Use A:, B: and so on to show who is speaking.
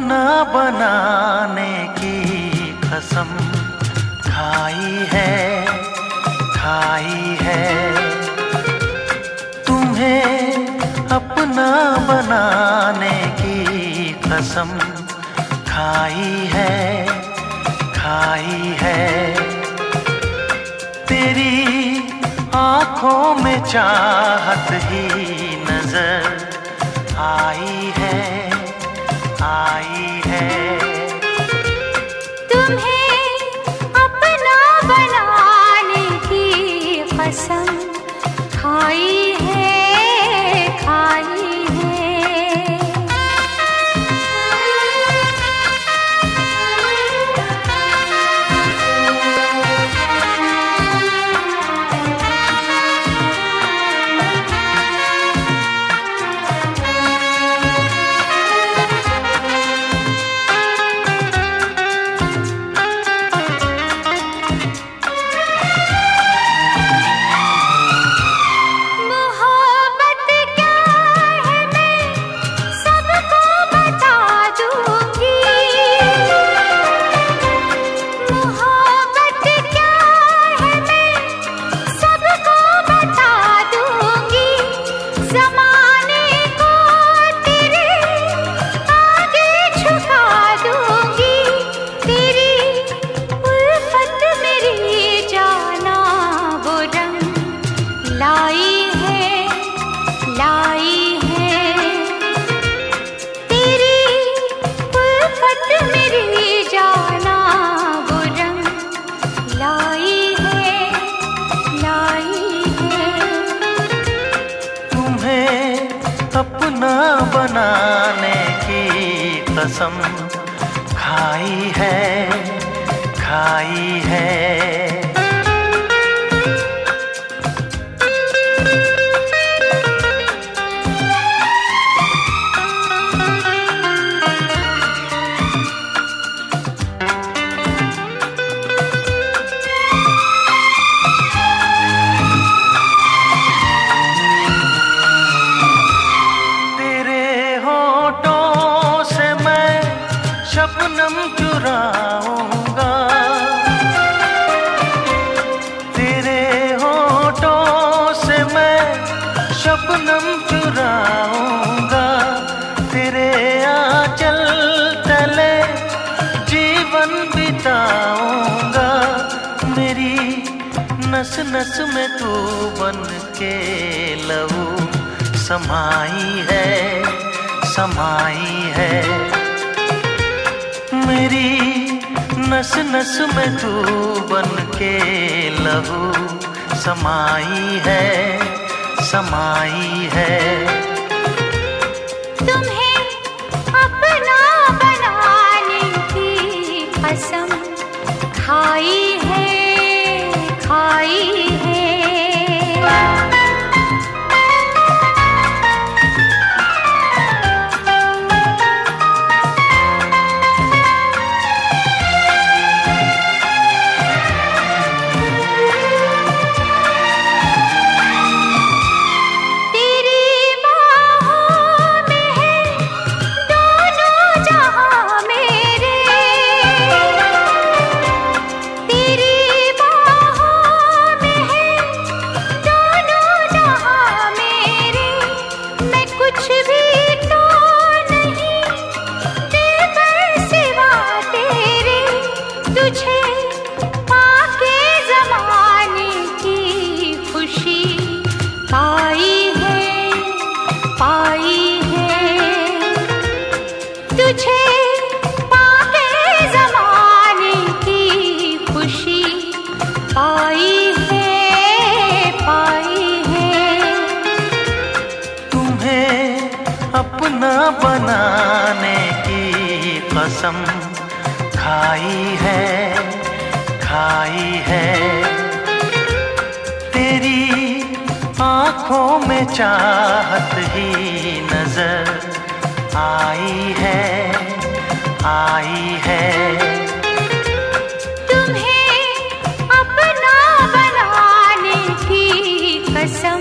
A: अपना बनाने की कसम खाई है तुम्हें अपना बनाने की कसम खाई है तेरी आँखों में चाहत ही नजर आई है
B: तुम्हें अपना बनाने की कसम खाई है
A: अपना बनाने की कसम खाई है शबनम चुराऊंगा तेरे होठों से मैं शबनम चुराऊंगा तेरे आंचल तले जीवन बिताऊंगा मेरी नस नस में तू बन के लहू समाई है मेरी नस नस में तू बन के लहू समाई है
B: तुम्हें अपना बनाने की कसम खाई है
A: अपना बनाने की कसम खाई है तेरी आँखों में चाहत ही नजर आई है
B: तुम्हें अपना बनाने की कसम